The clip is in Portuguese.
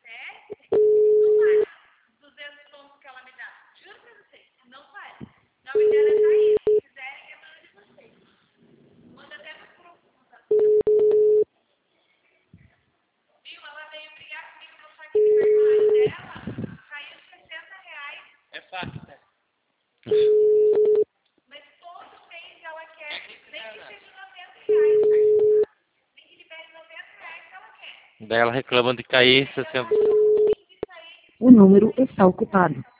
É fácil, né? Mas todo mês ela quer, nem que seja R$ 90. Nem que libere R$ 90 que ela quer. Daí ela reclama de cair 60. O número está ocupado.